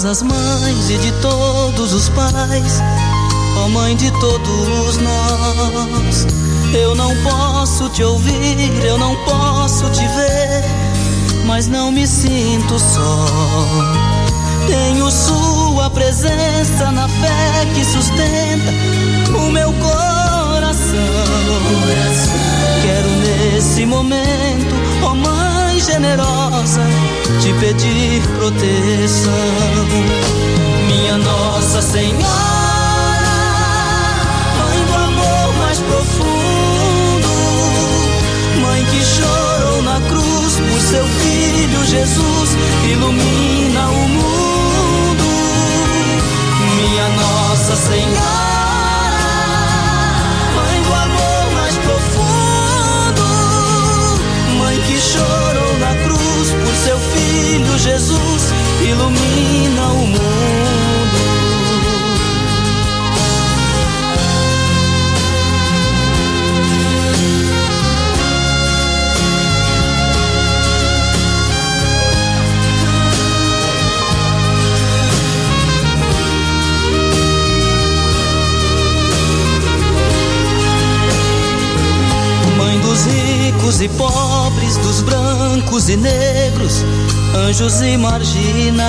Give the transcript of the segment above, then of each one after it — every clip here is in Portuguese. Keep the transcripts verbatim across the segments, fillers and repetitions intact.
as mães e de todos os pais, ó Mãe de todos nós. Eu não posso te ouvir, eu não posso te ver, mas não me sinto só. Tenho sua presença na fé que sustenta o meu coração. Quero nesse momento, ó Mãe generosa, te pedir proteção. Minha Nossa Senhora, Mãe do amor mais profundo, Mãe que chorou na cruz por seu Filho Jesus, ilumina o mundo. Minha Nossa Senhora, Mãe do amor mais profundo, Mãe que chorou na cruz por seu Filho Jesus, ilumina o mundo. Dos ricos e pobres, dos brancos e negros, anjos e marginais,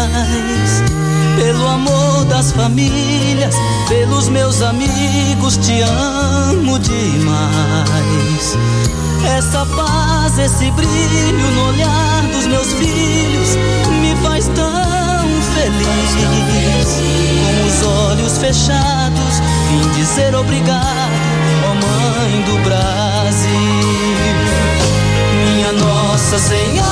pelo amor das famílias, pelos meus amigos, te amo demais. Essa paz, esse brilho no olhar dos meus filhos me faz tão feliz. Com os olhos fechados, vim dizer obrigado, ó Mãe do Brasil. Minha Nossa Senhora,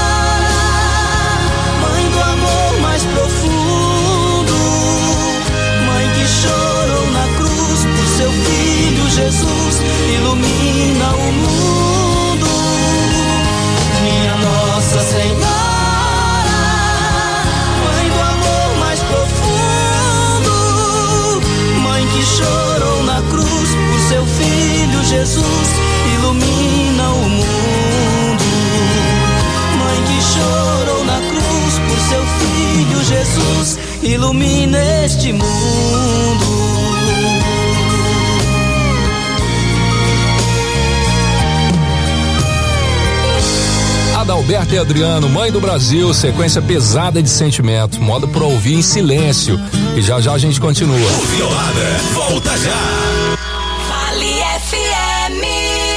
Mãe do amor mais profundo, Mãe que chorou na cruz por seu Filho Jesus, ilumina o mundo. Minha Nossa Senhora, Mãe do amor mais profundo, Mãe que chorou na cruz por seu Filho Jesus, ilumina o mundo. Mãe que chorou na cruz por seu Filho Jesus, ilumina este mundo. Adalberto e Adriano, Mãe do Brasil, sequência pesada de sentimento, modo pra ouvir em silêncio. E já já a gente continua. O Violada volta já. Vale F M.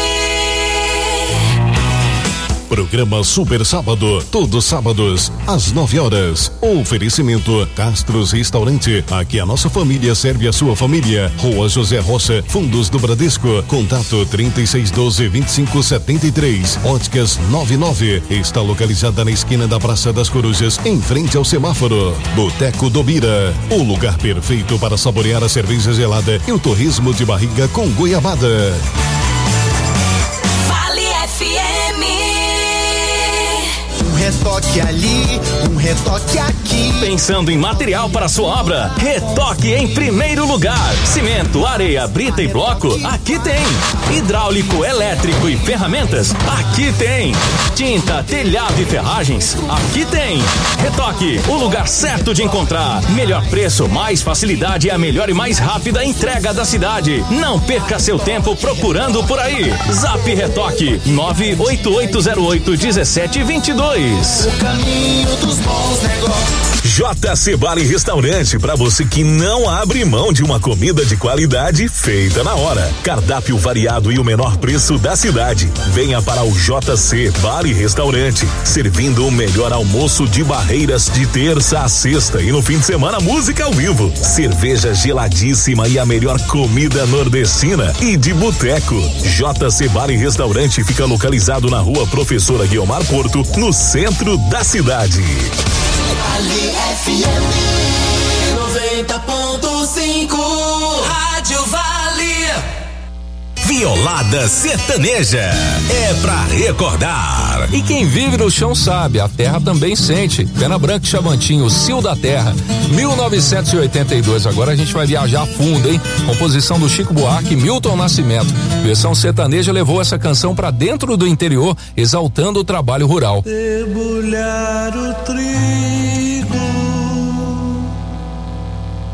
Programa Super Sábado, todos sábados, às nove horas. Oferecimento Castros Restaurante. Aqui a nossa família serve a sua família. Rua José Rocha, Fundos do Bradesco. Contato trinta e seis doze, vinte e cinco setenta e três. Óticas noventa e nove. Está localizada na esquina da Praça das Corujas, em frente ao semáforo. Boteco do Bira, o lugar perfeito para saborear a cerveja gelada e o torresmo de barriga com goiabada. Vale F M. Um retoque ali, um retoque aqui. Pensando em material para sua obra? Retoque em primeiro lugar. Cimento, areia, brita e bloco? Aqui tem. Hidráulico, elétrico e ferramentas? Aqui tem. Tinta, telhado e ferragens? Aqui tem. Retoque, o lugar certo de encontrar. Melhor preço, mais facilidade e a melhor e mais rápida entrega da cidade. Não perca seu tempo procurando por aí. Zap Retoque nove oito oito zero oito um sete dois dois. O caminho dos bons negócios. J C Bar e Restaurante, para você que não abre mão de uma comida de qualidade feita na hora. Cardápio variado e o menor preço da cidade. Venha para o J C Bar e Restaurante, servindo o melhor almoço de Barreiras de terça a sexta e no fim de semana música ao vivo, cerveja geladíssima e a melhor comida nordestina e de boteco. J C Bar e Restaurante fica localizado na Rua Professora Guiomar Porto, no centro da cidade. Vale F M noventa ponto cinco. Rádio Vale. Violada sertaneja é pra recordar. E quem vive no chão sabe, a terra também sente. Pena Branca e Chavantinho, Cio da Terra, mil novecentos e oitenta e dois. Agora a gente vai viajar a fundo, hein? Composição do Chico Buarque e Milton Nascimento. Versão sertaneja levou essa canção pra dentro do interior, exaltando o trabalho rural. Debulhar o trigo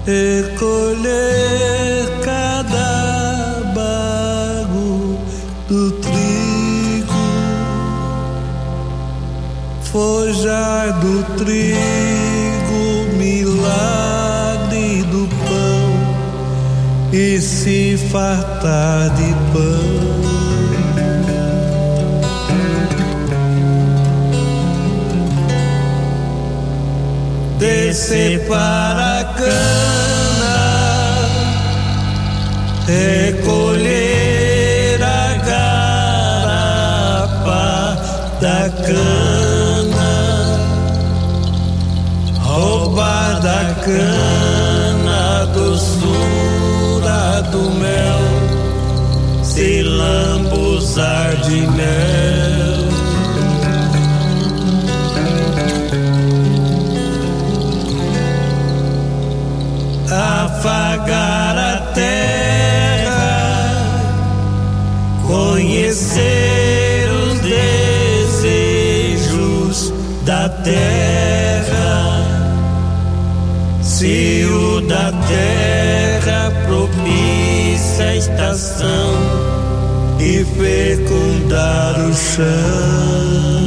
recolher cada bago do trigo, forjar do trigo, milagre do pão e se fartar de pão. Descer para a cana, recolher a garapa da cana, roubar da cana a doçura do mel, se lambuzar de mel. Afagar a terra, conhecer os desejos da terra, se o da terra propicia a estação e fecundar o chão.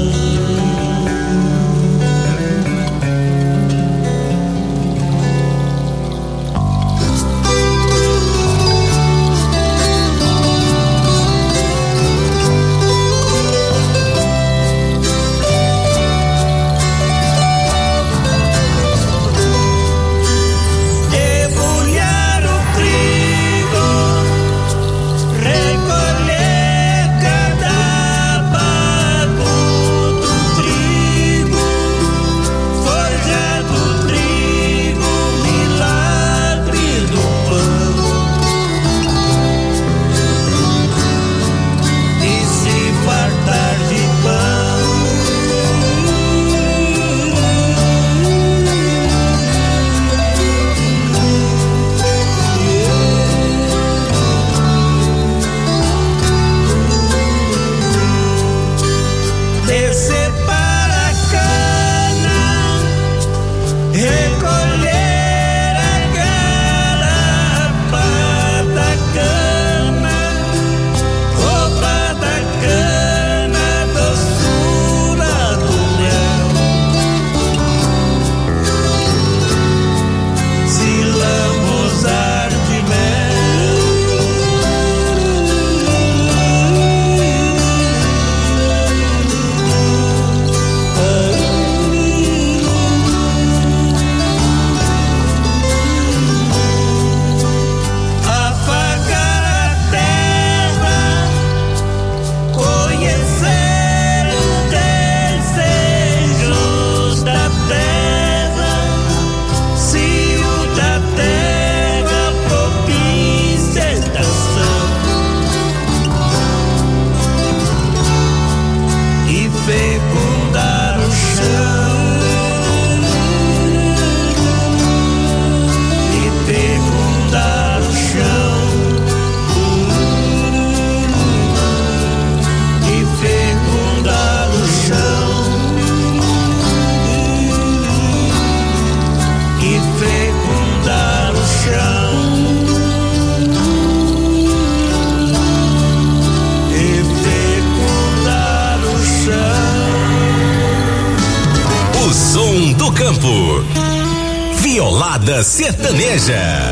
Violada Sertaneja.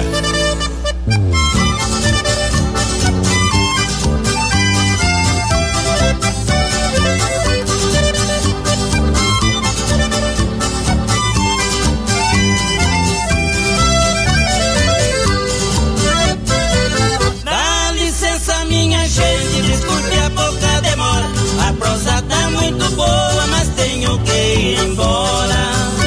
Dá licença, minha gente, desculpe a pouca demora. A prosa tá muito boa, mas tenho que ir embora.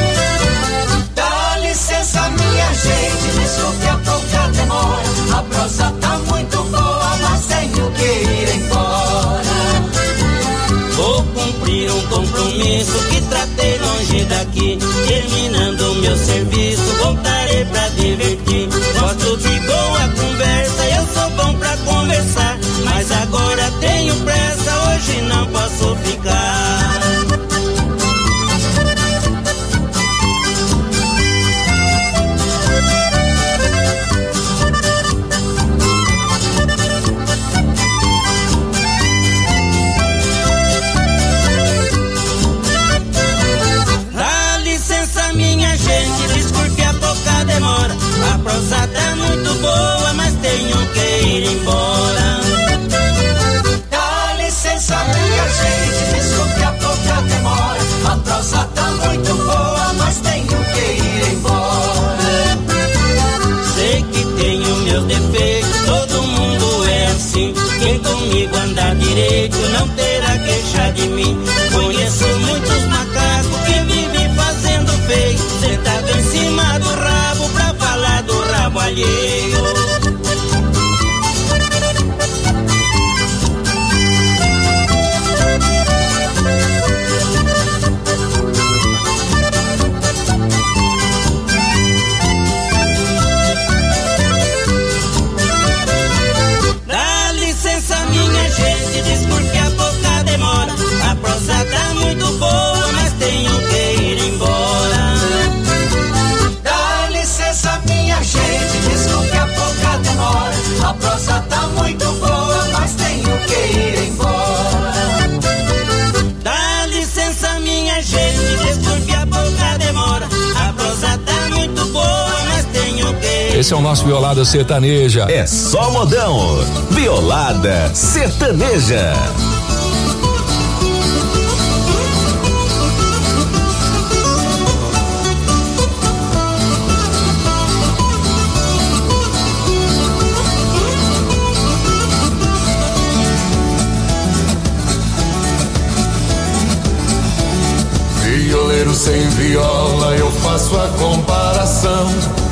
Desculpe a pouca demora, a prosa tá muito boa, mas tenho que ir embora. Vou cumprir um compromisso que tratei longe daqui. Terminando meu serviço, voltarei pra divertir. Gosto de boa conversa, eu sou bom pra conversar, mas agora tenho pressa, hoje não posso ficar. tá muito boa, mas tenho que ir embora. Dá licença, minha gente, desculpe a pouca demora. A prosa tá muito boa, mas tenho que ir embora. Dá licença, minha gente, desculpe a pouca demora. A prosa tá muito boa, mas tenho que ir. Esse é o nosso Violada Sertaneja. É só modão. Violada Sertaneja. Violeiro sem viola, eu faço a comparação.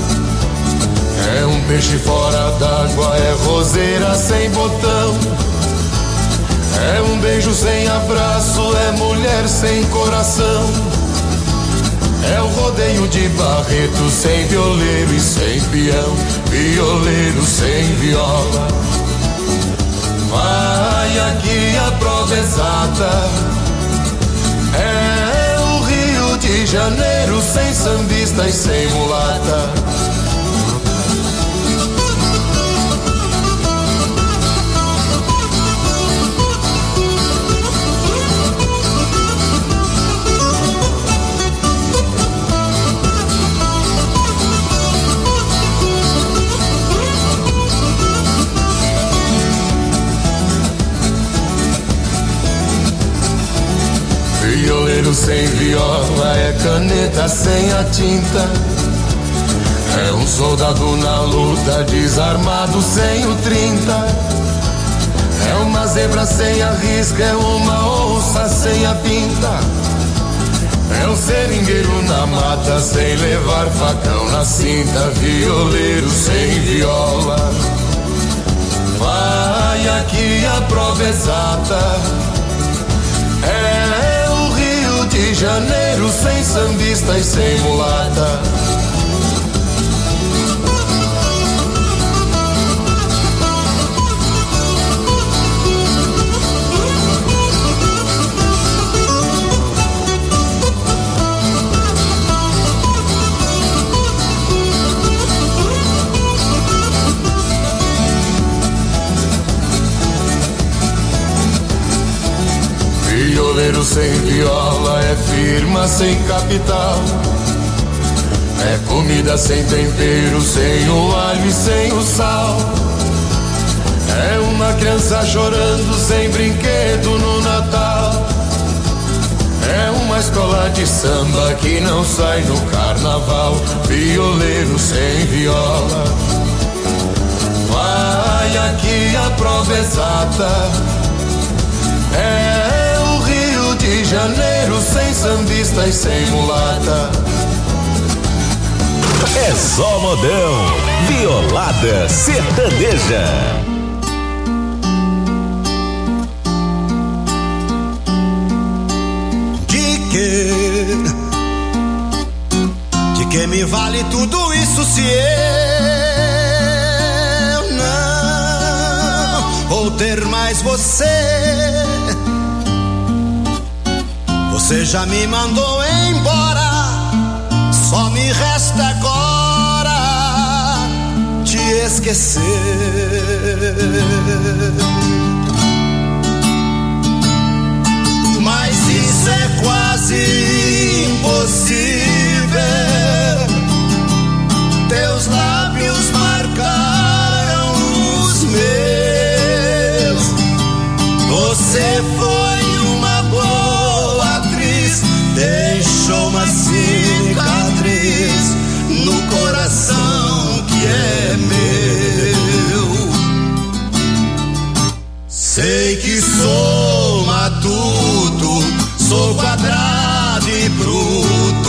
É um peixe fora d'água, é roseira sem botão. É um beijo sem abraço, é mulher sem coração. É o rodeio de Barreto sem violeiro e sem peão. Violeiro sem viola. Vai aqui a prova exata. É o Rio de Janeiro sem sambista e sem mulata. Violeiro sem viola, é caneta sem a tinta. É um soldado na luta, desarmado sem o trinta. É uma zebra sem a risca, é uma onça sem a pinta. É um seringueiro na mata, sem levar facão na cinta. Violeiro sem viola. Vai aqui a prova exata. É de Janeiro sem sambista e sem mulata. Violeiro sem viola, é firma sem capital. É comida sem tempero, sem o alho e sem o sal. É uma criança chorando sem brinquedo no Natal. É uma escola de samba que não sai no carnaval. Violeiro sem viola. Vai aqui a prova exata. É de Janeiro sem sambista e sem mulata. É só modão. Violada Sertaneja. De que? De que me vale tudo isso se eu não vou ter mais você? Você já me mandou embora, só me resta agora te esquecer. Mas isso é quase impossível.